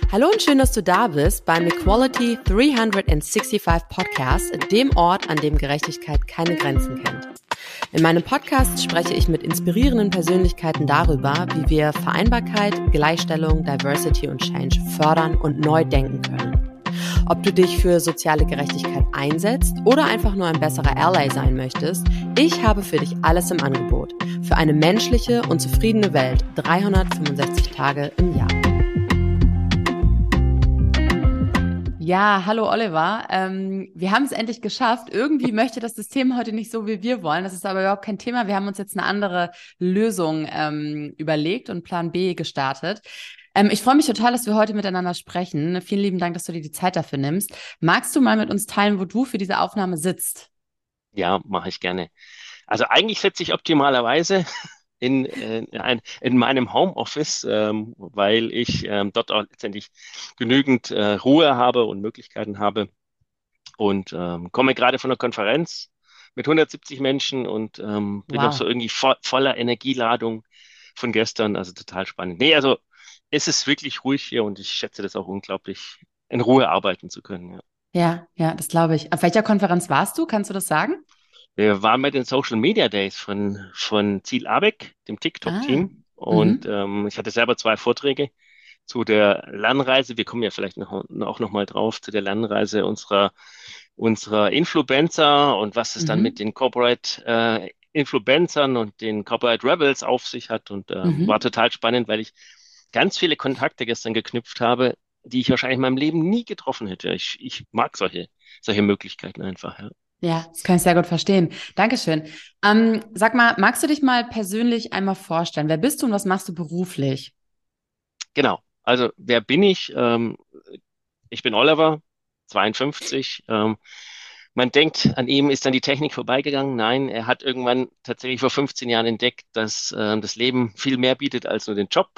Hallo und schön, dass du da bist beim Equality 365 Podcast, dem Ort, an dem Gerechtigkeit keine Grenzen kennt. In meinem Podcast spreche ich mit inspirierenden Persönlichkeiten darüber, wie wir Vereinbarkeit, Gleichstellung, Diversity und Change fördern und neu denken können. Ob du dich für soziale Gerechtigkeit einsetzt oder einfach nur ein besserer Ally sein möchtest, ich habe für dich alles im Angebot. Für eine menschliche und zufriedene Welt 365 Tage im Jahr. Ja, hallo Oliver. Wir haben es endlich geschafft. Irgendwie möchte das System heute nicht so, wie wir wollen. Das ist aber überhaupt kein Thema. Wir haben uns jetzt eine andere Lösung überlegt und Plan B gestartet. Ich freue mich total, dass wir heute miteinander sprechen. Vielen lieben Dank, dass du dir die Zeit dafür nimmst. Magst du mal mit uns teilen, wo du für diese Aufnahme sitzt? Ja, mache ich gerne. Also eigentlich sitze ich optimalerweise in meinem Homeoffice, weil ich dort auch letztendlich genügend Ruhe habe und Möglichkeiten habe und komme gerade von einer Konferenz mit 170 Menschen und bin noch so Wow. irgendwie voller Energieladung von gestern, also total spannend. Nee, also es ist wirklich ruhig hier und ich schätze das auch unglaublich, in Ruhe arbeiten zu können. Ja. Ja, das glaube ich. Auf welcher Konferenz warst du? Kannst du das sagen? Wir waren bei den Social Media Days von Ziel Abeck, dem Ah, TikTok-Team. Und mhm, ich hatte selber zwei Vorträge zu der Lernreise. Wir kommen ja vielleicht auch noch mal drauf, zu der Lernreise unserer Influencer und was es dann mit mhm, den Corporate Influencern und den Corporate Rebels auf sich hat. Und war mhm. total spannend, weil ich ganz viele Kontakte gestern geknüpft habe, die ich wahrscheinlich in meinem Leben nie getroffen hätte. Ich mag solche Möglichkeiten einfach. Ja. Ja, das kann ich sehr gut verstehen. Dankeschön. Sag mal, magst du dich mal persönlich einmal vorstellen? Wer bist du und was machst du beruflich? Genau. Also, wer bin ich? Ich bin Oliver, 52. Man denkt, an ihm ist dann die Technik vorbeigegangen. Nein, er hat irgendwann tatsächlich vor 15 Jahren entdeckt, dass das Leben viel mehr bietet als nur den Job.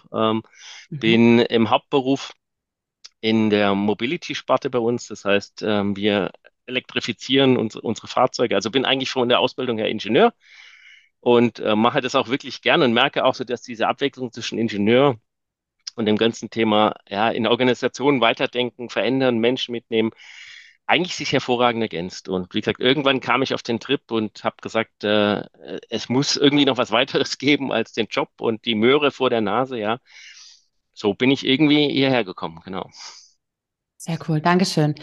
Mhm. Bin im Hauptberuf in der Mobility-Sparte bei uns. Das heißt, wir elektrifizieren unsere Fahrzeuge. Also bin eigentlich von der Ausbildung her Ingenieur und mache das auch wirklich gern und merke auch so, dass diese Abwechslung zwischen Ingenieur und dem ganzen Thema, ja, in Organisationen weiterdenken, verändern, Menschen mitnehmen, eigentlich sich hervorragend ergänzt. Und wie gesagt, irgendwann kam ich auf den Trip und habe gesagt, es muss irgendwie noch was weiteres geben als den Job und die Möhre vor der Nase, ja. So bin ich irgendwie hierher gekommen, genau. Sehr cool, Dankeschön.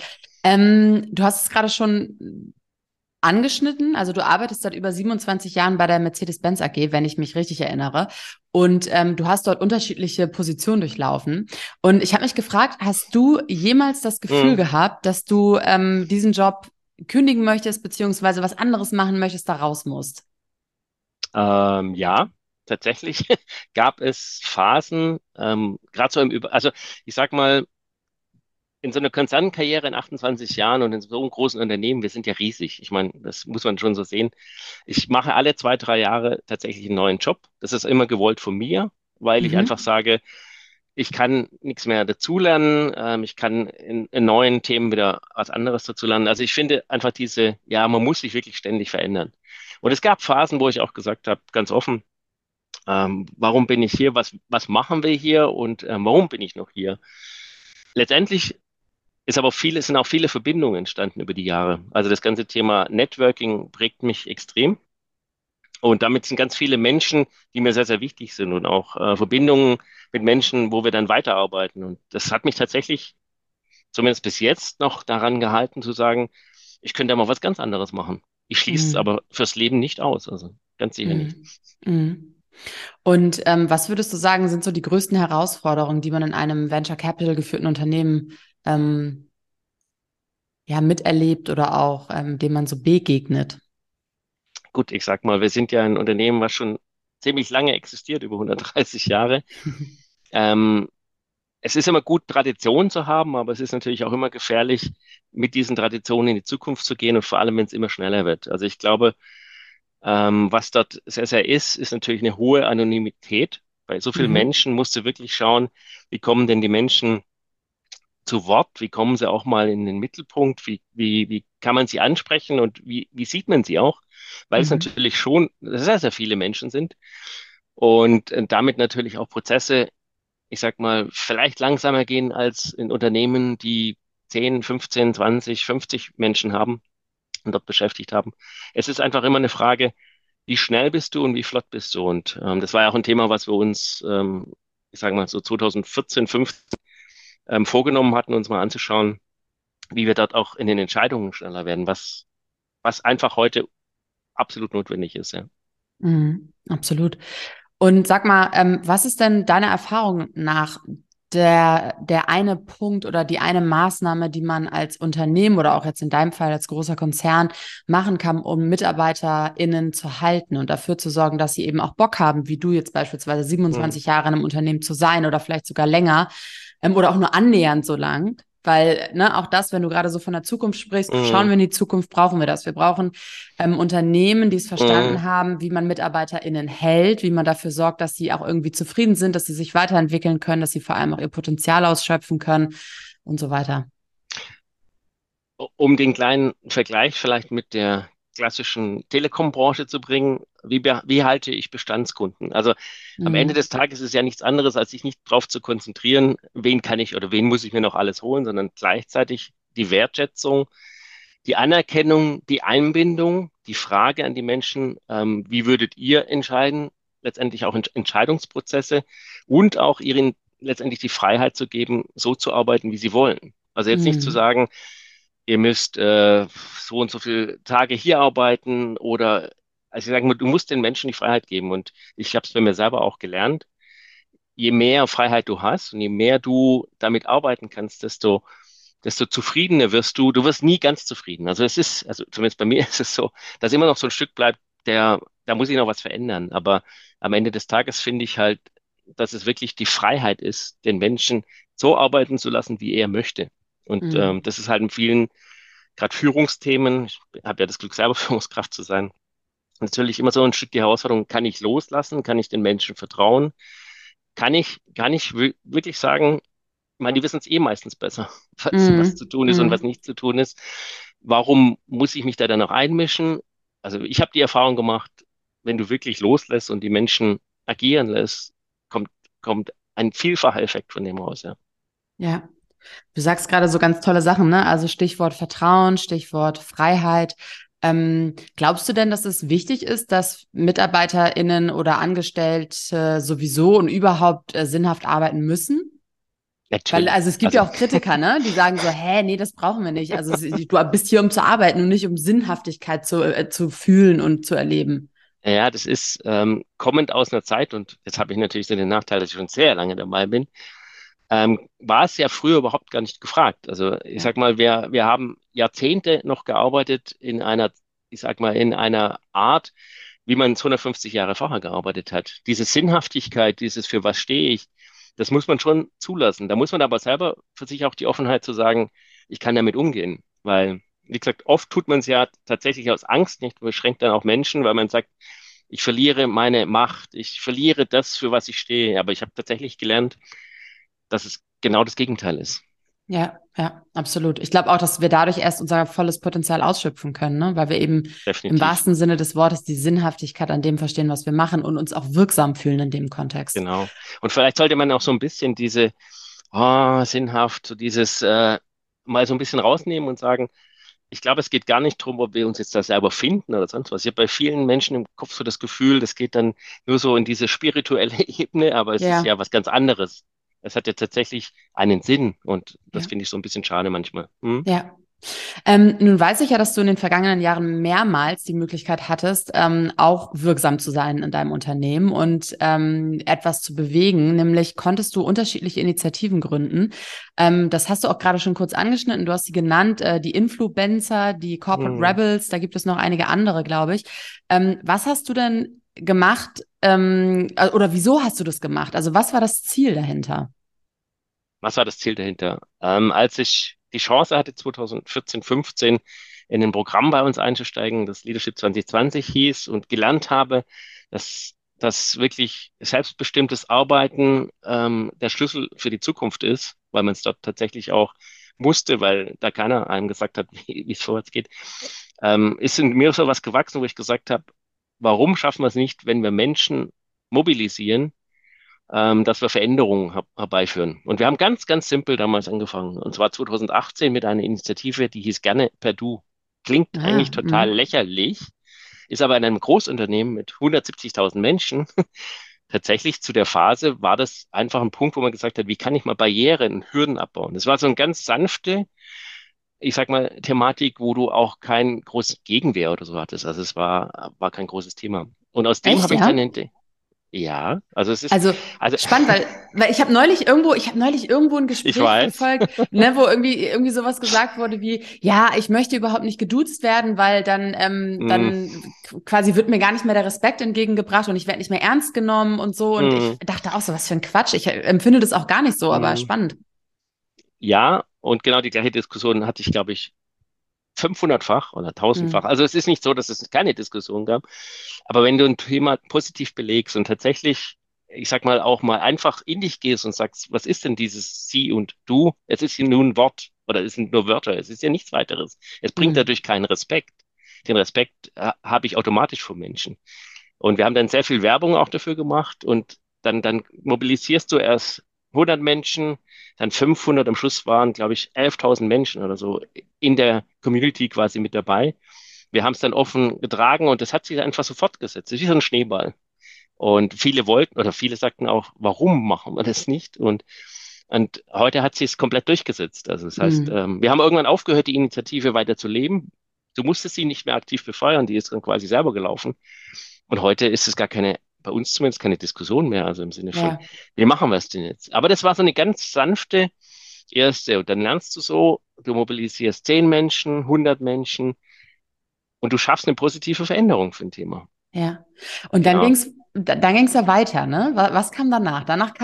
Du hast es gerade schon angeschnitten. Also du arbeitest seit über 27 Jahren bei der Mercedes-Benz AG, wenn ich mich richtig erinnere. Und du hast dort unterschiedliche Positionen durchlaufen. Und ich habe mich gefragt, hast du jemals das Gefühl Mhm. gehabt, dass du diesen Job kündigen möchtest, beziehungsweise was anderes machen möchtest, da raus musst? Ja, tatsächlich gab es Phasen, gerade so also ich sag mal, in so einer Konzernkarriere in 28 Jahren und in so einem großen Unternehmen, wir sind ja riesig. Ich meine, das muss man schon so sehen. Ich mache alle 2, 3 Jahre tatsächlich einen neuen Job. Das ist immer gewollt von mir, weil ich einfach Mhm. sage, ich kann nichts mehr dazulernen. Ich kann in neuen Themen wieder was anderes dazulernen. Also ich finde einfach ja, man muss sich wirklich ständig verändern. Und es gab Phasen, wo ich auch gesagt habe, ganz offen, warum bin ich hier? Was machen wir hier? Und warum bin ich noch hier? Letztendlich sind auch viele Verbindungen entstanden über die Jahre. Also das ganze Thema Networking prägt mich extrem. Und damit sind ganz viele Menschen, die mir sehr, sehr wichtig sind und auch Verbindungen mit Menschen, wo wir dann weiterarbeiten. Und das hat mich tatsächlich, zumindest bis jetzt, noch daran gehalten zu sagen, ich könnte ja mal was ganz anderes machen. Ich schließe es Mhm. aber fürs Leben nicht aus, also ganz sicher nicht. Mhm. Mhm. Und was würdest du sagen, sind so die größten Herausforderungen, die man in einem Venture Capital geführten Unternehmen ähm, ja miterlebt oder auch dem man so begegnet? Gut, ich sag mal, wir sind ja ein Unternehmen, was schon ziemlich lange existiert, über 130 Jahre. Ähm, Es ist immer gut, Tradition zu haben, aber es ist natürlich auch immer gefährlich, mit diesen Traditionen in die Zukunft zu gehen und vor allem, wenn es immer schneller wird. Also ich glaube, was dort sehr, sehr ist natürlich eine hohe Anonymität. Bei so vielen Mhm. Menschen musst du wirklich schauen, wie kommen denn die Menschen zu Wort, wie kommen sie auch mal in den Mittelpunkt, wie kann man sie ansprechen und wie sieht man sie auch, weil es Mhm. natürlich schon sehr, sehr viele Menschen sind und damit natürlich auch Prozesse ich sag mal, vielleicht langsamer gehen als in Unternehmen, die 10, 15, 20, 50 Menschen haben und dort beschäftigt haben. Es ist einfach immer eine Frage, wie schnell bist du und wie flott bist du? Und das war ja auch ein Thema, was wir uns, ich sage mal so 2014, 15 vorgenommen hatten, uns mal anzuschauen, wie wir dort auch in den Entscheidungen schneller werden, was einfach heute absolut notwendig ist, ja. Mhm, absolut. Und sag mal, was ist denn deiner Erfahrung nach der eine Punkt oder die eine Maßnahme, die man als Unternehmen oder auch jetzt in deinem Fall als großer Konzern machen kann, um MitarbeiterInnen zu halten und dafür zu sorgen, dass sie eben auch Bock haben, wie du jetzt beispielsweise Hm. 27 Jahre in einem Unternehmen zu sein oder vielleicht sogar länger, oder auch nur annähernd so lang? Weil, ne, auch das, wenn du gerade so von der Zukunft sprichst, schauen Hm. wir in die Zukunft, brauchen wir das. Wir brauchen Unternehmen, die es Hm. verstanden haben, wie man MitarbeiterInnen hält, wie man dafür sorgt, dass sie auch irgendwie zufrieden sind, dass sie sich weiterentwickeln können, dass sie vor allem auch ihr Potenzial ausschöpfen können und so weiter. Um den kleinen Vergleich vielleicht mit der klassischen Telekom-Branche zu bringen, wie halte ich Bestandskunden? Also am Ende Mhm. des Tages ist es ja nichts anderes, als sich nicht darauf zu konzentrieren, wen kann ich oder wen muss ich mir noch alles holen, sondern gleichzeitig die Wertschätzung, die Anerkennung, die Einbindung, die Frage an die Menschen, wie würdet ihr entscheiden, letztendlich auch Entscheidungsprozesse und auch ihnen letztendlich die Freiheit zu geben, so zu arbeiten, wie sie wollen. Also jetzt nicht zu Mhm. sagen, ihr müsst so und so viele Tage hier arbeiten oder, also ich sage mal, du musst den Menschen die Freiheit geben. Und ich habe es bei mir selber auch gelernt. Je mehr Freiheit du hast und je mehr du damit arbeiten kannst, desto zufriedener wirst du. Du wirst nie ganz zufrieden. Also es ist, also zumindest bei mir ist es so, dass immer noch so ein Stück bleibt, da muss ich noch was verändern. Aber am Ende des Tages finde ich halt, dass es wirklich die Freiheit ist, den Menschen so arbeiten zu lassen, wie er möchte. Und Mhm. das ist halt in vielen, gerade Führungsthemen, ich habe ja das Glück, selber Führungskraft zu sein, natürlich immer so ein Stück die Herausforderung, kann ich loslassen, kann ich den Menschen vertrauen, kann ich wirklich sagen, ich meine, die wissen es eh meistens besser, was zu Mhm. tun ist und was Mhm. nicht zu tun ist. Warum muss ich mich da dann noch einmischen? Also ich habe die Erfahrung gemacht, wenn du wirklich loslässt und die Menschen agieren lässt, kommt, kommt ein vielfacher Effekt von dem raus, ja. Ja. Du sagst gerade so ganz tolle Sachen, ne? Also Stichwort Vertrauen, Stichwort Freiheit. Glaubst du denn, dass es wichtig ist, dass MitarbeiterInnen oder Angestellte sowieso und überhaupt sinnhaft arbeiten müssen? Weil, Natürlich. also es gibt Also ja auch Kritiker, ne? Die sagen so, hä, nee, das brauchen wir nicht. Also du bist hier, um zu arbeiten und nicht um Sinnhaftigkeit zu fühlen und zu erleben. ja, das ist kommend aus einer Zeit, und jetzt habe ich natürlich so den Nachteil, dass ich schon sehr lange dabei bin, war es ja früher überhaupt gar nicht gefragt. Also ich Ja. sag mal, wir haben Jahrzehnte noch gearbeitet in einer, ich sag mal, in einer Art, wie man es 150 Jahre vorher gearbeitet hat. Diese Sinnhaftigkeit, dieses für was stehe ich, das muss man schon zulassen. Da muss man aber selber für sich auch die Offenheit zu sagen, ich kann damit umgehen. Weil, wie gesagt, oft tut man es ja tatsächlich aus Angst nicht, beschränkt dann auch Menschen, weil man sagt, ich verliere meine Macht, ich verliere das, für was ich stehe. Aber ich habe tatsächlich gelernt, dass es genau das Gegenteil ist. Ja, ja, absolut. Ich glaube auch, dass wir dadurch erst unser volles Potenzial ausschöpfen können, ne? Weil wir eben im Definitiv. wahrsten Sinne des Wortes die Sinnhaftigkeit an dem verstehen, was wir machen und uns auch wirksam fühlen in dem Kontext. Genau. Und vielleicht sollte man auch so ein bisschen diese, sinnhaft, so dieses mal so ein bisschen rausnehmen und sagen, ich glaube, es geht gar nicht darum, ob wir uns jetzt da selber finden oder sonst was. Ich habe bei vielen Menschen im Kopf so das Gefühl, das geht dann nur so in diese spirituelle Ebene, aber es ist Ja, ja was ganz anderes. Es hat ja tatsächlich einen Sinn und das ja, finde ich so ein bisschen schade manchmal. Hm? ja. Nun weiß ich ja, dass du in den vergangenen Jahren mehrmals die Möglichkeit hattest, auch wirksam zu sein in deinem Unternehmen und etwas zu bewegen. Nämlich konntest du unterschiedliche Initiativen gründen. Das hast du auch gerade schon kurz angeschnitten. Du hast sie genannt, die Influencer, die Corporate Hm. Rebels. Da gibt es noch einige andere, glaube ich. Was hast du denn gemacht oder wieso hast du das gemacht? Also was war das Ziel dahinter? Was war das Ziel dahinter? Als ich die Chance hatte, 2014, 15 in ein Programm bei uns einzusteigen, das Leadership 2020 hieß, und gelernt habe, dass wirklich selbstbestimmtes Arbeiten der Schlüssel für die Zukunft ist, weil man es dort tatsächlich auch musste, weil da keiner einem gesagt hat, wie es vorwärts geht, ist in mir so was gewachsen, wo ich gesagt habe, warum schaffen wir es nicht, wenn wir Menschen mobilisieren, dass wir Veränderungen herbeiführen. Und wir haben ganz, ganz simpel damals angefangen. Und zwar 2018 mit einer Initiative, die hieß Gerne per Du. Klingt eigentlich Ah, total lächerlich, ist aber in einem Großunternehmen mit 170.000 Menschen tatsächlich zu der Phase war das einfach ein Punkt, wo man gesagt hat, wie kann ich mal Barrieren und Hürden abbauen? Das war so eine ganz sanfte, ich sag mal, Thematik, wo du auch kein großes Gegenwehr oder so hattest. Also war kein großes Thema. Und aus dem echt, habe ich dann ja? entdeckt, ja, also es ist, Also also spannend, weil ich habe neulich irgendwo ein ich Gespräch weiß, verfolgt, ne, wo irgendwie sowas gesagt wurde wie, ja, ich möchte überhaupt nicht geduzt werden, weil mm, dann quasi wird mir gar nicht mehr der Respekt entgegengebracht und ich werde nicht mehr ernst genommen und so. Und ich mm, dachte auch so, was für ein Quatsch. Ich empfinde das auch gar nicht so, aber mm, spannend. ja, und genau die gleiche Diskussion hatte ich, glaube ich, 500-fach oder 1000-fach. Hm. Also es ist nicht so, dass es keine Diskussion gab. Aber wenn du ein Thema positiv belegst und tatsächlich, ich sag mal, auch mal einfach in dich gehst und sagst, was ist denn dieses Sie und Du? Es ist ja nur ein Wort oder es sind nur Wörter. Es ist ja nichts weiteres. Es bringt Hm. dadurch keinen Respekt. Den Respekt habe ich automatisch vor Menschen. Und wir haben dann sehr viel Werbung auch dafür gemacht und dann mobilisierst du erst 100 Menschen, dann 500, am Schluss waren, glaube ich, 11.000 Menschen oder so in der Community quasi mit dabei. Wir haben es dann offen getragen und das hat sich einfach so fortgesetzt. Das ist wie so ein Schneeball. Und viele wollten oder viele sagten auch, warum machen wir das nicht? Und heute hat sich es komplett durchgesetzt. Also das heißt, Hm. wir haben irgendwann aufgehört, die Initiative weiter zu leben. Du musstest sie nicht mehr aktiv befeuern, die ist dann quasi selber gelaufen. Und heute ist es gar keine, bei uns zumindest keine Diskussion mehr, also im Sinne von, Ja. wie machen wir es denn jetzt? Aber das war so eine ganz sanfte erste. Und dann lernst du so, du mobilisierst 10 Menschen, 100 Menschen und du schaffst eine positive Veränderung für ein Thema. Ja. Und Genau. dann ging's ja weiter, ne? Was kam danach?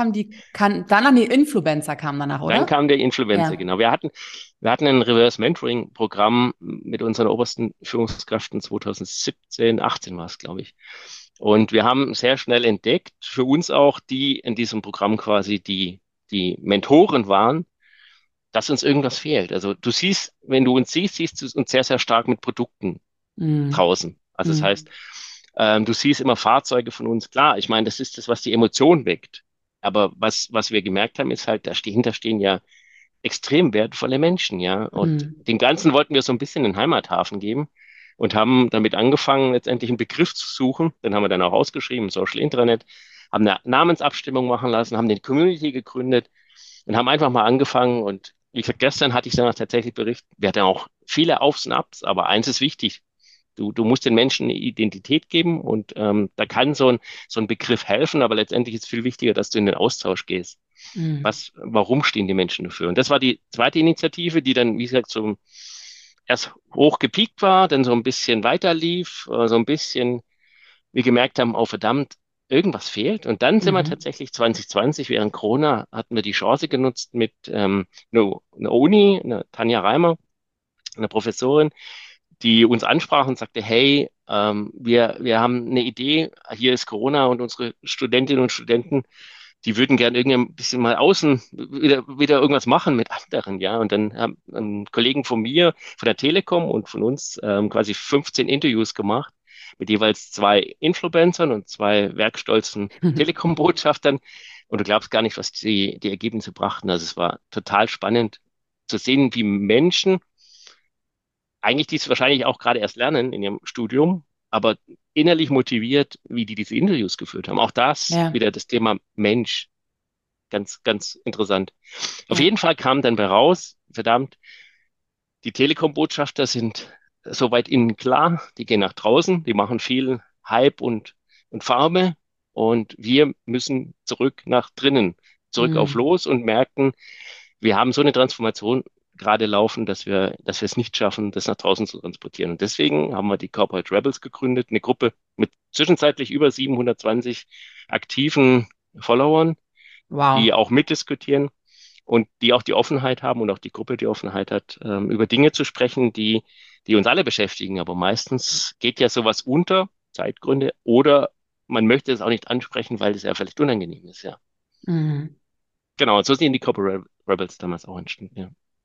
Danach die Influencer kamen danach, Dann oder? kam der Influencer, Ja. genau. Wir hatten ein Reverse Mentoring Programm mit unseren obersten Führungskräften 2017, 18 war es, glaube ich. Und wir haben sehr schnell entdeckt, für uns auch, die in diesem Programm quasi die Mentoren waren, dass uns irgendwas fehlt. Also du siehst, wenn du uns siehst, siehst du uns sehr, sehr stark mit Produkten Mhm. draußen. Also das heißt, Mhm. du siehst immer Fahrzeuge von uns. Klar, ich meine, das ist das, was die Emotion weckt. Aber was wir gemerkt haben, ist halt, dahinter stehen ja extrem wertvolle Menschen, ja. Und Mhm. dem Ganzen wollten wir so ein bisschen einen Heimathafen geben und haben damit angefangen, letztendlich einen Begriff zu suchen. Den haben wir dann auch ausgeschrieben, Social Intranet, haben eine Namensabstimmung machen lassen, haben den Community gegründet und haben einfach mal angefangen. Und wie gesagt, gestern hatte ich dann auch tatsächlich berichtet, wir hatten auch viele Aufs und Abs, aber eins ist wichtig. Du musst den Menschen eine Identität geben und da kann so ein Begriff helfen, aber letztendlich ist viel wichtiger, dass du in den Austausch gehst. Mhm. Warum stehen die Menschen dafür? Und das war die zweite Initiative, die dann, wie gesagt, so erst hoch gepiekt war, dann so ein bisschen weiter lief, so ein bisschen, wir gemerkt haben, oh verdammt, irgendwas fehlt. Und dann sind wir Mhm. tatsächlich 2020, während Corona, hatten wir die Chance genutzt mit einer Uni, einer Tanja Reimer, einer Professorin, die uns ansprach und sagte, hey, wir haben eine Idee, hier ist Corona und unsere Studentinnen und Studenten, die würden gern irgendwie ein bisschen mal außen wieder irgendwas machen mit anderen, ja. Und dann haben Kollegen von mir, von der Telekom und von uns quasi 15 Interviews gemacht mit jeweils 2 Influencern und 2 werkstolzen Telekom-Botschaftern. Und du glaubst gar nicht, was die Ergebnisse brachten. Also es war total spannend zu sehen, wie Menschen eigentlich dies wahrscheinlich auch gerade erst lernen in ihrem Studium, aber innerlich motiviert, wie die diese Interviews geführt haben. Auch das Ja. wieder das Thema Mensch, ganz, ganz interessant. Auf Ja. jeden Fall kam dann bei raus, verdammt, die Telekom-Botschafter sind soweit ihnen klar, die gehen nach draußen, die machen viel Hype und Farbe und wir müssen zurück nach drinnen, zurück auf Mhm. los und merken, wir haben so eine Transformation gerade laufen, dass wir es nicht schaffen, das nach draußen zu transportieren. Und deswegen haben wir die Corporate Rebels gegründet, eine Gruppe mit zwischenzeitlich über 720 aktiven Followern, die Wow. auch mitdiskutieren und die auch die Offenheit haben und auch die Gruppe die Offenheit hat, über Dinge zu sprechen, die uns alle beschäftigen. Aber meistens geht ja sowas unter, Zeitgründe, oder man möchte es auch nicht ansprechen, weil es ja vielleicht unangenehm ist, ja. Mhm. Genau, und so sind die Corporate Rebels damals auch entstanden, ja.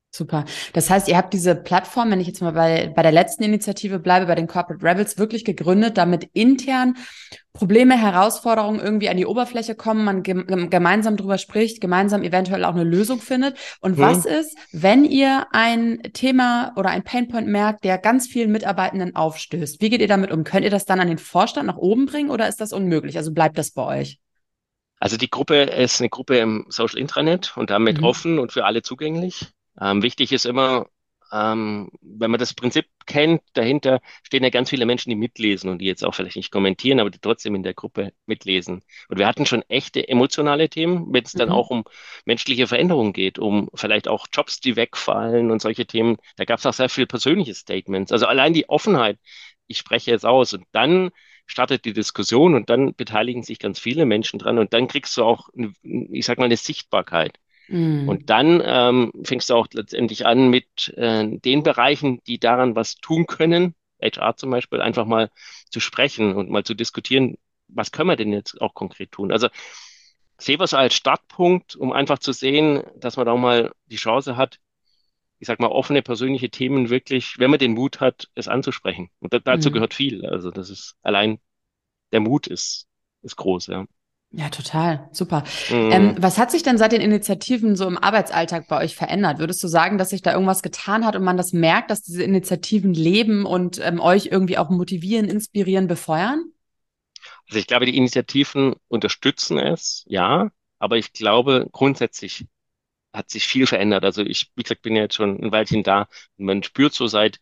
Super. Das heißt, ihr habt diese Plattform, wenn ich jetzt mal bei der letzten Initiative bleibe, bei den Corporate Rebels, wirklich gegründet, damit intern Probleme, Herausforderungen irgendwie an die Oberfläche kommen, man gemeinsam drüber spricht, gemeinsam eventuell auch eine Lösung findet. Und Hm? was ist, wenn ihr ein Thema oder ein Painpoint merkt, der ganz vielen Mitarbeitenden aufstößt? Wie geht ihr damit um? Könnt ihr das dann an den Vorstand nach oben bringen oder ist das unmöglich? Also bleibt das bei euch? Also die Gruppe ist eine Gruppe im Social Intranet und damit Mhm. offen und für alle zugänglich. Wichtig ist immer, wenn man das Prinzip kennt, dahinter stehen ja ganz viele Menschen, die mitlesen und die jetzt auch vielleicht nicht kommentieren, aber die trotzdem in der Gruppe mitlesen. Und wir hatten schon echte emotionale Themen, wenn es dann auch Mhm. um menschliche Veränderungen geht, um vielleicht auch Jobs, die wegfallen und solche Themen. Da gab es auch sehr viel persönliche Statements. Also allein die Offenheit, ich spreche jetzt aus und dann startet die Diskussion und dann beteiligen sich ganz viele Menschen dran und dann kriegst du auch, ich sag mal, eine Sichtbarkeit. Und Mhm. dann fängst du auch letztendlich an mit den Bereichen, die daran was tun können, HR zum Beispiel, einfach mal zu sprechen und mal zu diskutieren, was können wir denn jetzt auch konkret tun? Also sehe was als Startpunkt, um einfach zu sehen, dass man da auch mal die Chance hat, ich sag mal, offene persönliche Themen wirklich, wenn man den Mut hat, es anzusprechen. Und dazu Mhm. gehört viel. Also das ist allein der Mut ist groß, ja. Ja, total. Super. Mm, Was hat sich denn seit den Initiativen so im Arbeitsalltag bei euch verändert? Würdest du sagen, dass sich da irgendwas getan hat und man das merkt, dass diese Initiativen leben und euch irgendwie auch motivieren, inspirieren, befeuern? Also ich glaube, die Initiativen unterstützen es, ja, aber ich glaube, grundsätzlich hat sich viel verändert. Also ich, wie gesagt, bin ja jetzt schon ein Weilchen da und man spürt so seit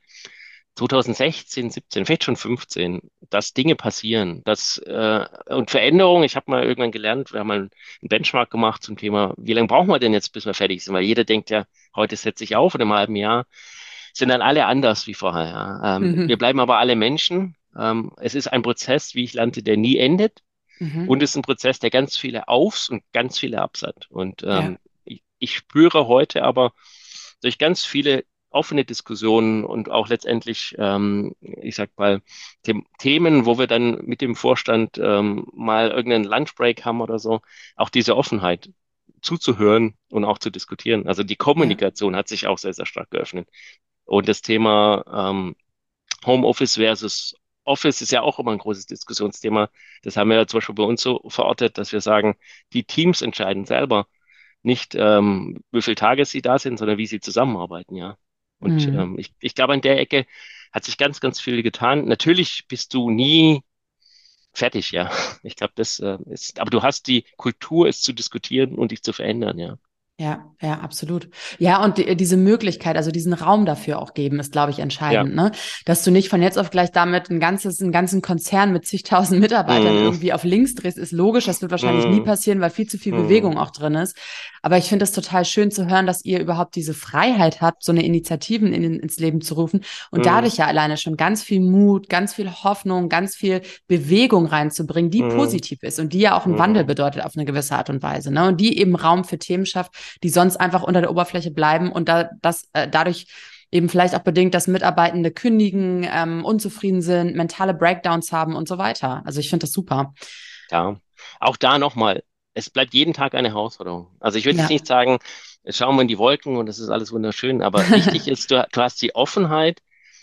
2016, 17, vielleicht schon 15, dass Dinge passieren, und Veränderungen. Ich habe mal irgendwann gelernt, wir haben mal einen Benchmark gemacht zum Thema, wie lange brauchen wir denn jetzt, bis wir fertig sind? Weil jeder denkt ja, heute setze ich auf und im halben Jahr sind dann alle anders wie vorher. Ja. Wir Mhm. bleiben aber alle Menschen. Es ist ein Prozess, wie ich lernte, der nie endet. Und Mhm. es ist ein Prozess, der ganz viele Aufs und ganz viele Ups hat. Und Ja. ich spüre heute aber durch ganz viele offene Diskussionen und auch letztendlich, ich sag mal, Themen, wo wir dann mit dem Vorstand mal irgendeinen Lunchbreak haben oder so, auch diese Offenheit zuzuhören und auch zu diskutieren. Also die Ja. Kommunikation hat sich auch sehr, sehr stark geöffnet. Und das Thema Homeoffice versus Office ist ja auch immer ein großes Diskussionsthema. Das haben wir ja zum Beispiel bei uns so verortet, dass wir sagen, die Teams entscheiden selber nicht, wie viele Tage sie da sind, sondern wie sie zusammenarbeiten, ja. Und Mhm. ich glaube, an der Ecke hat sich ganz, ganz viel getan. Natürlich bist du nie fertig, ja. Ich glaube, aber du hast die Kultur, es zu diskutieren und dich zu verändern, ja. Ja, ja, absolut. Ja, und diese Möglichkeit, also diesen Raum dafür auch geben, ist, glaube ich, Ja. entscheidend, ne? Dass du nicht von jetzt auf gleich damit einen ganzen Konzern mit zigtausend Mitarbeitern Mm, irgendwie auf links drehst, ist logisch. Das wird wahrscheinlich nie mm, passieren, weil viel zu viel mm, Bewegung auch drin ist. Aber ich finde es total schön zu hören, dass ihr überhaupt diese Freiheit habt, so eine Initiativen ins Leben zu rufen und mm, dadurch ja alleine schon ganz viel Mut, ganz viel Hoffnung, ganz viel Bewegung reinzubringen, die mm, positiv ist und die ja auch einen Wandel mm, bedeutet auf eine gewisse Art und Weise, ne? Und die eben Raum für Themen schafft, die sonst einfach unter der Oberfläche bleiben und dadurch eben vielleicht auch bedingt, dass Mitarbeitende kündigen, unzufrieden sind, mentale Breakdowns haben und so weiter. Also ich finde das super. ja. Auch da nochmal, es bleibt jeden Tag eine Herausforderung. Also ich würde jetzt Ja. nicht sagen, jetzt schauen wir in die Wolken und es ist alles wunderschön, aber wichtig ist, du hast die Offenheit,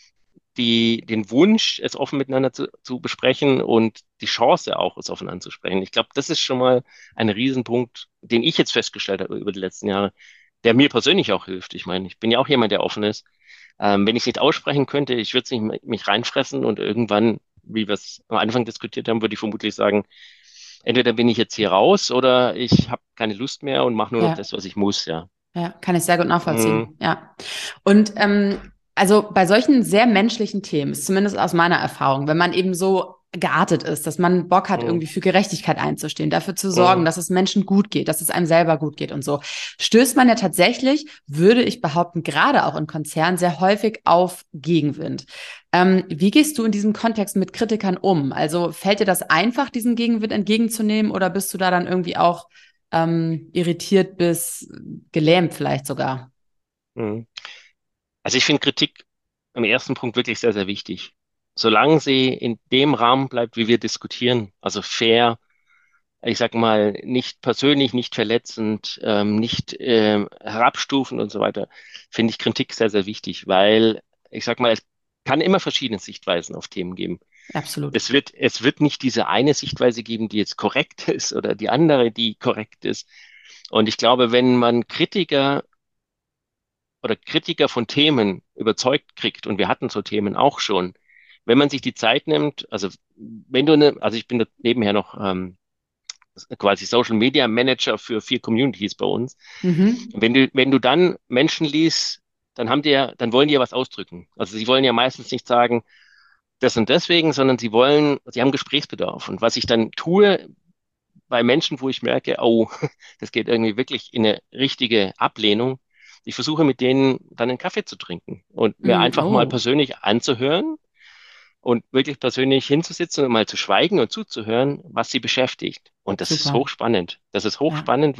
den Wunsch, es offen miteinander zu besprechen und die Chance auch, es offen anzusprechen. Ich glaube, das ist schon mal ein Riesenpunkt, den ich jetzt festgestellt habe über die letzten Jahre, der mir persönlich auch hilft. Ich meine, ich bin ja auch jemand, der offen ist. Wenn ich es nicht aussprechen könnte, ich würde es nicht mich reinfressen und irgendwann, wie wir es am Anfang diskutiert haben, würde ich vermutlich sagen, entweder bin ich jetzt hier raus oder ich habe keine Lust mehr und mache nur noch Ja. das, was ich muss, ja. Ja, kann ich sehr gut Mhm. nachvollziehen. Ja. Und also bei solchen sehr menschlichen Themen, ist zumindest aus meiner Erfahrung, wenn man eben so geartet ist, dass man Bock hat, Mhm. irgendwie für Gerechtigkeit einzustehen, dafür zu sorgen, Mhm. dass es Menschen gut geht, dass es einem selber gut geht und so, stößt man ja tatsächlich, würde ich behaupten, gerade auch in Konzernen sehr häufig auf Gegenwind. Wie gehst du in diesem Kontext mit Kritikern um? Also fällt dir das einfach, diesen Gegenwind entgegenzunehmen, oder bist du da dann irgendwie auch irritiert bis gelähmt vielleicht sogar? Mhm. Also ich finde Kritik im ersten Punkt wirklich sehr, sehr wichtig. Solange sie in dem Rahmen bleibt, wie wir diskutieren, also fair, ich sag mal, nicht persönlich, nicht verletzend, nicht herabstufend und so weiter, finde ich Kritik sehr, sehr wichtig, weil ich sag mal, es kann immer verschiedene Sichtweisen auf Themen geben. Absolut. Es wird nicht diese eine Sichtweise geben, die jetzt korrekt ist oder die andere, die korrekt ist. Und ich glaube, wenn man Kritiker von Themen überzeugt kriegt, und wir hatten so Themen auch schon, wenn man sich die Zeit nimmt, also also ich bin da nebenher noch quasi Social Media Manager für 4 Communities bei uns. Mhm. Und wenn du dann Menschen liest, dann wollen die ja was ausdrücken. Also sie wollen ja meistens nicht sagen, das und deswegen, sondern sie haben Gesprächsbedarf. Und was ich dann tue bei Menschen, wo ich merke, oh, das geht irgendwie wirklich in eine richtige Ablehnung, ich versuche mit denen dann einen Kaffee zu trinken und mir Mm, einfach mal oh, persönlich anzuhören und wirklich persönlich hinzusitzen und mal zu schweigen und zuzuhören, was sie beschäftigt. Und das ist super. hochspannend. Das ist Ja, hochspannend,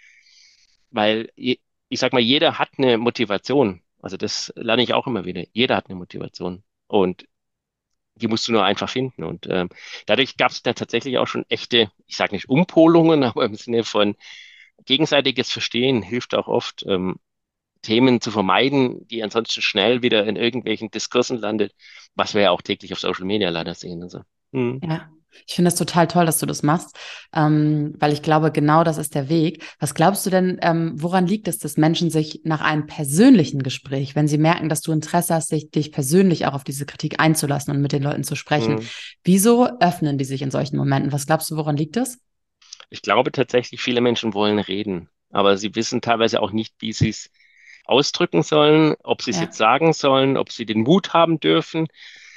weil ich sag mal, jeder hat eine Motivation. Also das lerne ich auch immer wieder. Jeder hat eine Motivation. Und die musst du nur einfach finden. Und dadurch gab es da tatsächlich auch schon echte, ich sage nicht Umpolungen, aber im Sinne von gegenseitiges Verstehen hilft auch oft, Themen zu vermeiden, die ansonsten schnell wieder in irgendwelchen Diskursen landet, was wir ja auch täglich auf Social Media leider sehen. Also, ja. Ich finde das total toll, dass du das machst, weil ich glaube, genau das ist der Weg. Was glaubst du denn, woran liegt es, dass Menschen sich nach einem persönlichen Gespräch, wenn sie merken, dass du Interesse hast, dich persönlich auch auf diese Kritik einzulassen und mit den Leuten zu sprechen, hm. wieso öffnen die sich in solchen Momenten? Was glaubst du, woran liegt das? Ich glaube tatsächlich, viele Menschen wollen reden, aber sie wissen teilweise auch nicht, wie sie es ausdrücken sollen, ob sie es jetzt Ja, sagen sollen, ob sie den Mut haben dürfen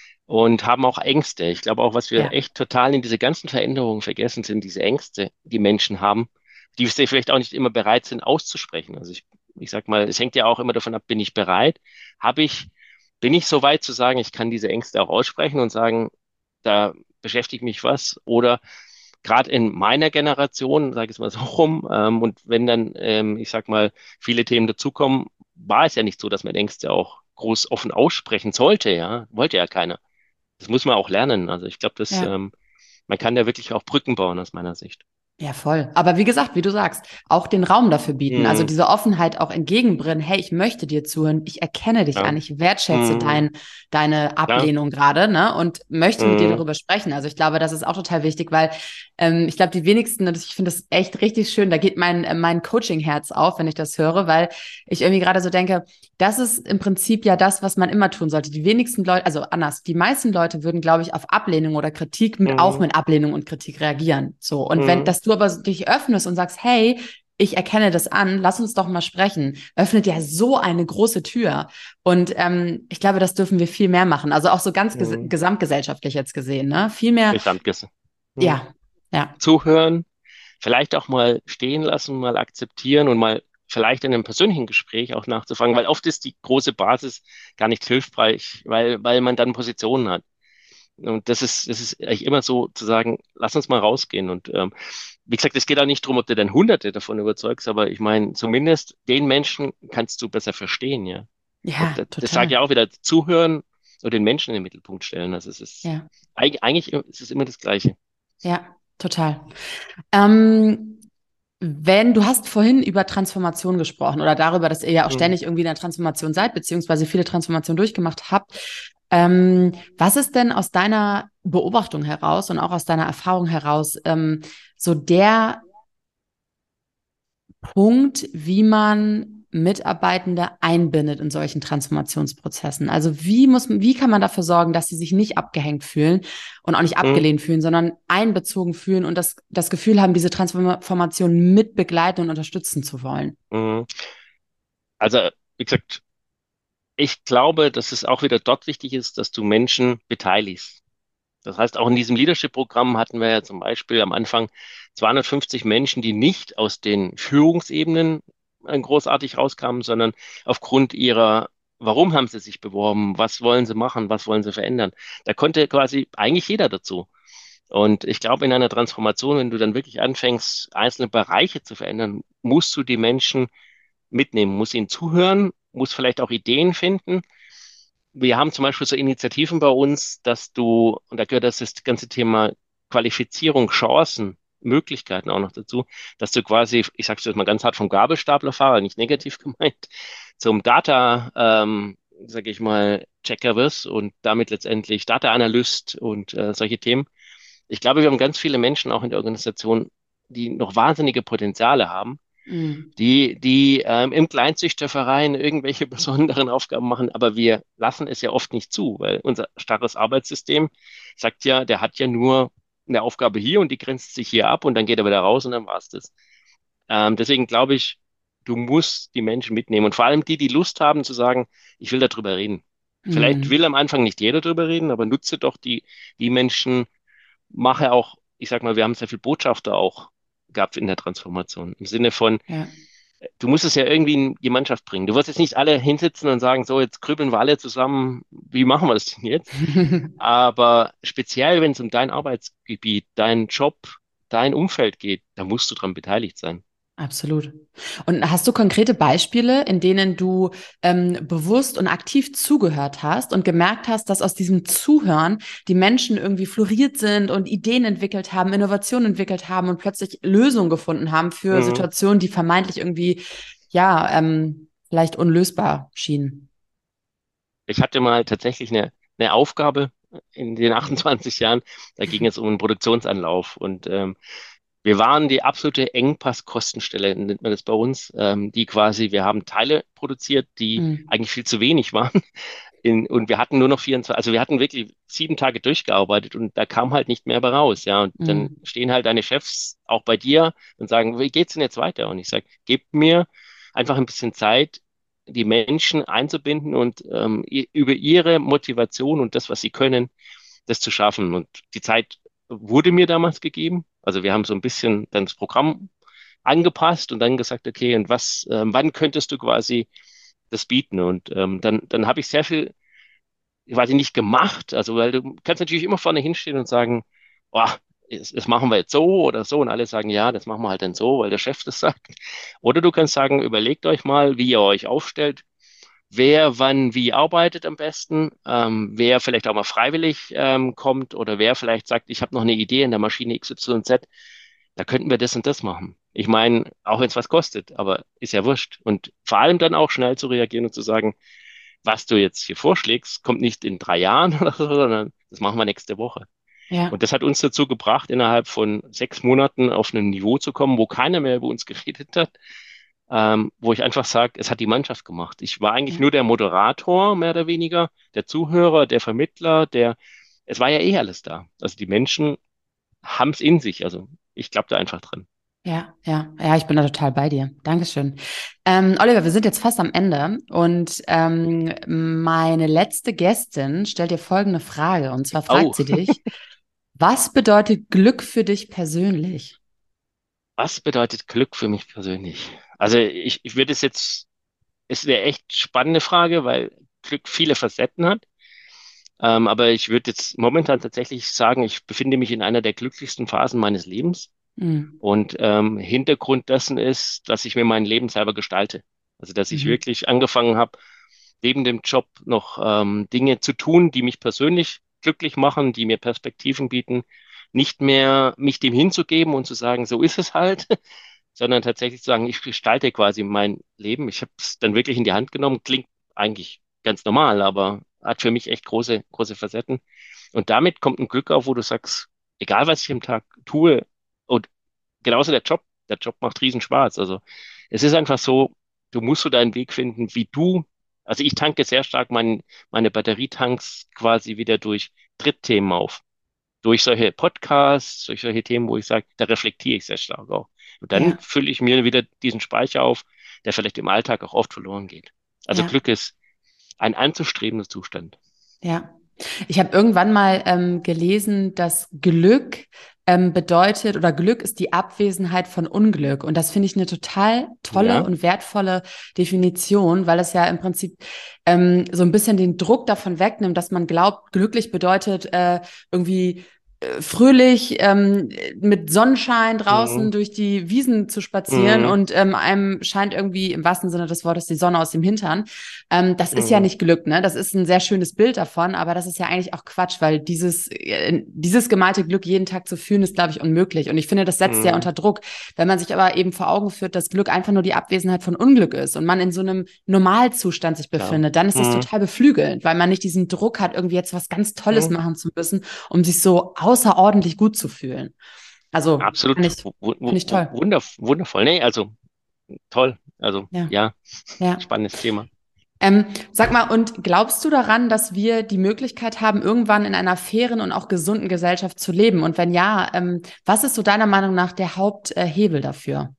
und haben auch Ängste. Ich glaube auch, was wir ja, echt total in diese ganzen Veränderungen vergessen, sind diese Ängste, die Menschen haben, die sie vielleicht auch nicht immer bereit sind auszusprechen. Also ich sag mal, es hängt ja auch immer davon ab, bin ich bereit? Habe ich, bin ich so weit zu sagen, ich kann diese Ängste auch aussprechen und sagen, da beschäftigt mich was? Oder gerade in meiner Generation, sage ich es mal so rum, und wenn dann, ich sag mal, viele Themen dazukommen, war es ja nicht so, dass man Ängste auch groß offen aussprechen sollte, ja, wollte ja keiner. Das muss man auch lernen. Also ich glaube, ja. man kann da wirklich auch Brücken bauen aus meiner Sicht. Ja, voll. Aber wie gesagt, wie du sagst, auch den Raum dafür bieten. Also Mhm, diese Offenheit auch entgegenbringen. Hey, ich möchte dir zuhören. Ich erkenne dich ja, an. Ich wertschätze mhm, deine klar, Ablehnung gerade, ne? Und möchte mit dir mhm, darüber sprechen. Also ich glaube, das ist auch total wichtig, weil ich glaube, die wenigsten, und ich finde das echt richtig schön, da geht mein Coaching-Herz auf, wenn ich das höre, weil ich irgendwie gerade so denke, das ist im Prinzip ja das, was man immer tun sollte. Die wenigsten Leute, also anders, die meisten Leute würden, glaube ich, auf Ablehnung oder Kritik auch mhm, mit Ablehnung und Kritik reagieren. So. Und wenn, mhm, dass du aber dich öffnest und sagst, hey, ich erkenne das an, lass uns doch mal sprechen, öffnet ja so eine große Tür. Und ich glaube, das dürfen wir viel mehr machen. Also auch so ganz mhm. gesamtgesellschaftlich jetzt gesehen, ne? Viel mehr, Gesamtwissen. Mhm. ja, ja, Zuhören, vielleicht auch mal stehen lassen, mal akzeptieren und mal vielleicht in einem persönlichen Gespräch auch nachzufragen, weil oft ist die große Basis gar nicht hilfreich, weil man dann Positionen hat. Und das ist eigentlich immer so zu sagen, lass uns mal rausgehen. Und wie gesagt, es geht auch nicht darum, ob du dann Hunderte davon überzeugst, aber ich meine, zumindest den Menschen kannst du besser verstehen, ja. Und ja, das sage ich total. auch wieder, zuhören und den Menschen in den Mittelpunkt stellen. Also Ja, eigentlich ist es immer das Gleiche. ja, total. Ähm, Wenn du hast vorhin über Transformation gesprochen oder darüber, dass ihr ja auch Mhm. ständig irgendwie in der Transformation seid, beziehungsweise viele Transformationen durchgemacht habt. Was ist denn aus deiner Beobachtung heraus und auch aus deiner Erfahrung heraus so der Punkt, wie man Mitarbeitende einbindet in solchen Transformationsprozessen? Also wie kann man dafür sorgen, dass sie sich nicht abgehängt fühlen und auch nicht Mhm. abgelehnt fühlen, sondern einbezogen fühlen und das Gefühl haben, diese Transformation mit begleiten und unterstützen zu wollen? Mhm. Also, wie gesagt, ich glaube, dass es auch wieder dort wichtig ist, dass du Menschen beteiligst. Das heißt, auch in diesem Leadership-Programm hatten wir ja zum Beispiel am Anfang 250 Menschen, die nicht aus den Führungsebenen großartig rauskamen, sondern aufgrund warum haben sie sich beworben, was wollen sie machen, was wollen sie verändern. Da konnte quasi eigentlich jeder dazu. Und ich glaube, in einer Transformation, wenn du dann wirklich anfängst, einzelne Bereiche zu verändern, musst du die Menschen mitnehmen, musst ihnen zuhören, musst vielleicht auch Ideen finden. Wir haben zum Beispiel so Initiativen bei uns, und da gehört das ganze Thema Qualifizierung, Chancen. Möglichkeiten auch noch dazu, dass du quasi, ich sag's jetzt mal ganz hart, vom Gabelstaplerfahrer, nicht negativ gemeint, zum Data, sage ich mal, Checker wirst und damit letztendlich Data Analyst und solche Themen. Ich glaube, wir haben ganz viele Menschen auch in der Organisation, die noch wahnsinnige Potenziale haben, Mhm. die im Kleinzüchterverein irgendwelche besonderen Aufgaben machen, aber wir lassen es ja oft nicht zu, weil unser starres Arbeitssystem sagt ja, der hat ja nur eine Aufgabe hier und die grenzt sich hier ab und dann geht er wieder raus und dann war's das. Deswegen glaube ich, du musst die Menschen mitnehmen und vor allem die, die Lust haben zu sagen, ich will darüber reden. Vielleicht Mhm. will am Anfang nicht jeder darüber reden, aber nutze doch die Menschen, mache auch, ich sag mal, wir haben sehr viel Botschafter auch gehabt in der Transformation. Im Sinne von, Ja. du musst es ja irgendwie in die Mannschaft bringen. Du wirst jetzt nicht alle hinsitzen und sagen, so, jetzt grübeln wir alle zusammen, wie machen wir das denn jetzt? Aber speziell, wenn es um dein Arbeitsgebiet, deinen Job, dein Umfeld geht, da musst du dran beteiligt sein. Absolut. Und hast du konkrete Beispiele, in denen du bewusst und aktiv zugehört hast und gemerkt hast, dass aus diesem Zuhören die Menschen irgendwie floriert sind und Ideen entwickelt haben, Innovationen entwickelt haben und plötzlich Lösungen gefunden haben für Mhm. Situationen, die vermeintlich irgendwie, ja, vielleicht unlösbar schienen? Ich hatte mal tatsächlich eine Aufgabe in den 28 Jahren, da ging es um einen Produktionsanlauf und wir waren die absolute Engpasskostenstelle, nennt man das bei uns, die quasi, wir haben Teile produziert, die Mhm. eigentlich viel zu wenig waren. Und wir hatten nur noch 24, also wir hatten wirklich 7 Tage durchgearbeitet und da kam halt nicht mehr bei raus, ja. Und dann Mhm. stehen halt deine Chefs auch bei dir und sagen, wie geht's denn jetzt weiter? Und ich sage, gebt mir einfach ein bisschen Zeit, die Menschen einzubinden und über ihre Motivation und das, was sie können, das zu schaffen. Und die Zeit wurde mir damals gegeben. Also wir haben so ein bisschen dann das Programm angepasst und dann gesagt, okay, und wann könntest du quasi das bieten? Und dann habe ich sehr viel quasi nicht gemacht. Also, weil du kannst natürlich immer vorne hinstehen und sagen, oh, das machen wir jetzt so oder so. Und alle sagen, ja, das machen wir halt dann so, weil der Chef das sagt. Oder du kannst sagen, überlegt euch mal, wie ihr euch aufstellt, wer wann wie arbeitet am besten, wer vielleicht auch mal freiwillig kommt oder wer vielleicht sagt, ich habe noch eine Idee in der Maschine XYZ, da könnten wir das und das machen. Ich meine, auch wenn es was kostet, aber ist ja wurscht. Und vor allem dann auch schnell zu reagieren und zu sagen, was du jetzt hier vorschlägst, kommt nicht in 3 Jahren oder so, sondern das machen wir nächste Woche. Ja. Und das hat uns dazu gebracht, innerhalb von 6 Monaten auf ein Niveau zu kommen, wo keiner mehr über uns geredet hat, wo ich einfach sage, es hat die Mannschaft gemacht. Ich war eigentlich Ja. nur der Moderator, mehr oder weniger, der Zuhörer, der Vermittler, es war ja eh alles da. Also die Menschen haben es in sich. Also ich glaube da einfach dran. Ja, ja, ja, ich bin da total bei dir. Dankeschön. Oliver, wir sind jetzt fast am Ende und meine letzte Gästin stellt dir folgende Frage. Und zwar Oh, fragt sie dich, was bedeutet Glück für dich persönlich? was bedeutet Glück für mich persönlich? Also ich würde es jetzt, es ist eine echt spannende Frage, weil Glück viele Facetten hat. Aber ich würde jetzt momentan tatsächlich sagen, ich befinde mich in einer der glücklichsten Phasen meines Lebens. Mhm. Und Hintergrund dessen ist, dass ich mir mein Leben selber gestalte. Also dass ich Mhm. wirklich angefangen habe, neben dem Job noch Dinge zu tun, die mich persönlich glücklich machen, die mir Perspektiven bieten, nicht mehr mich dem hinzugeben und zu sagen, so ist es halt, sondern tatsächlich zu sagen, ich gestalte quasi mein Leben. Ich habe es dann wirklich in die Hand genommen. Klingt eigentlich ganz normal, aber hat für mich echt große, große Facetten. Und damit kommt ein Glück auf, wo du sagst, egal was ich im Tag tue, und genauso der Job macht riesen Spaß. Also es ist einfach so, du musst so deinen Weg finden, also ich tanke sehr stark meine Batterietanks quasi wieder durch Drittthemen auf. Durch solche Podcasts, durch solche Themen, wo ich sage, da reflektiere ich sehr stark auch. Und dann Ja, fülle ich mir wieder diesen Speicher auf, der vielleicht im Alltag auch oft verloren geht. Also ja, Glück ist ein anzustrebender Zustand. ja. Ich habe irgendwann mal gelesen, dass Glück bedeutet oder Glück ist die Abwesenheit von Unglück. Und das finde ich eine total tolle Ja, und wertvolle Definition, weil es ja im Prinzip so ein bisschen den Druck davon wegnimmt, dass man glaubt, glücklich bedeutet irgendwie fröhlich mit Sonnenschein draußen Mhm. durch die Wiesen zu spazieren Mhm. und einem scheint irgendwie im wahrsten Sinne des Wortes die Sonne aus dem Hintern. Das ist ja Mhm. nicht Glück, ne? Das ist ein sehr schönes Bild davon, aber das ist ja eigentlich auch Quatsch, weil dieses gemalte Glück jeden Tag zu fühlen, ist, glaube ich, unmöglich. Und ich finde, das setzt ja Mhm. unter Druck, wenn man sich aber eben vor Augen führt, dass Glück einfach nur die Abwesenheit von Unglück ist und man in so einem Normalzustand sich Klar. befindet, dann ist das Mhm. total beflügelnd, weil man nicht diesen Druck hat, irgendwie jetzt was ganz Tolles Mhm. machen zu müssen, um sich so außerordentlich gut zu fühlen. Also, Absolut finde ich toll. wundervoll. Nee, also toll. Also Ja, ja, ja. spannendes Thema. Sag mal, und glaubst du daran, dass wir die Möglichkeit haben, irgendwann in einer fairen und auch gesunden Gesellschaft zu leben? Und wenn ja, was ist so deiner Meinung nach der Haupthebel dafür?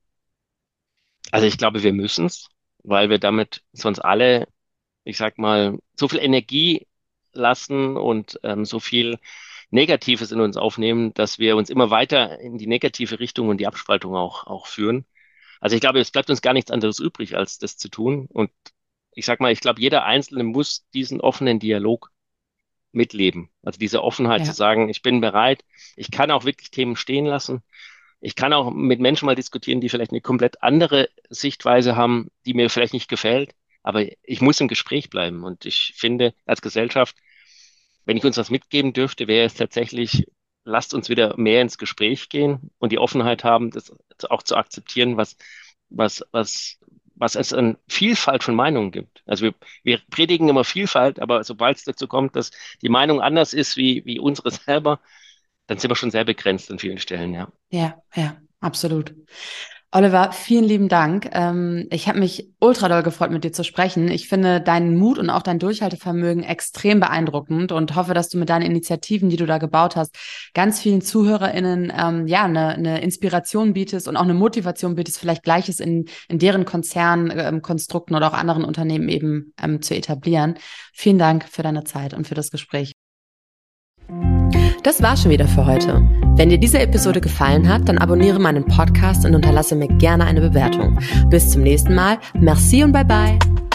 Also ich glaube, wir müssen es, weil wir damit sonst alle, ich sag mal, so viel Energie lassen und so viel Negatives in uns aufnehmen, dass wir uns immer weiter in die negative Richtung und die Abspaltung auch führen. Also ich glaube, es bleibt uns gar nichts anderes übrig, als das zu tun. Und ich sag mal, ich glaube, jeder Einzelne muss diesen offenen Dialog mitleben. Also diese Offenheit zu Ja, sagen, ich bin bereit, ich kann auch wirklich Themen stehen lassen. Ich kann auch mit Menschen mal diskutieren, die vielleicht eine komplett andere Sichtweise haben, die mir vielleicht nicht gefällt. Aber ich muss im Gespräch bleiben. Und ich finde, als Gesellschaft, wenn ich uns was mitgeben dürfte, wäre es tatsächlich, lasst uns wieder mehr ins Gespräch gehen und die Offenheit haben, das auch zu akzeptieren, was, was, was es an Vielfalt von Meinungen gibt. Also wir predigen immer Vielfalt, aber sobald es dazu kommt, dass die Meinung anders ist wie unsere selber, dann sind wir schon sehr begrenzt an vielen Stellen, ja. ja, ja, absolut. Oliver, vielen lieben Dank. Ich habe mich ultra doll gefreut, mit dir zu sprechen. Ich finde deinen Mut und auch dein Durchhaltevermögen extrem beeindruckend und hoffe, dass du mit deinen Initiativen, die du da gebaut hast, ganz vielen ZuhörerInnen ja eine Inspiration bietest und auch eine Motivation bietest, vielleicht Gleiches in deren Konzernkonstrukten oder auch anderen Unternehmen eben zu etablieren. Vielen Dank für deine Zeit und für das Gespräch. Das war schon wieder für heute. Wenn dir diese Episode gefallen hat, dann abonniere meinen Podcast und unterlasse mir gerne eine Bewertung. Bis zum nächsten Mal. Merci und bye bye.